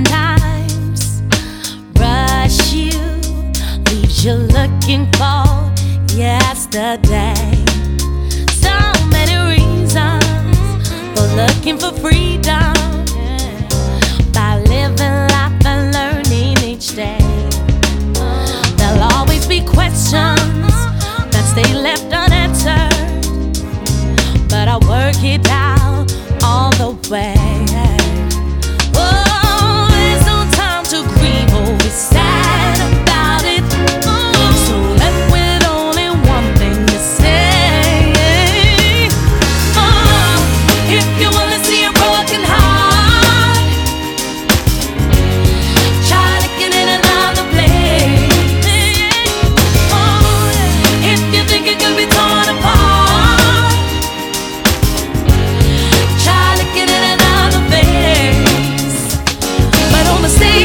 sometimes rush you, leaves you looking for yesterday. So many reasons for looking for freedom, by living life and learning each day. There'll always be questions that stay left unanswered, but I work it out all the way. Oh, there's no time to grieve or be sad about it. So left with only one thing to say. Oh, if you wanna see a broken heart, try looking in another place. Oh, if you think it could be torn apart, try looking in another face. But don't mistake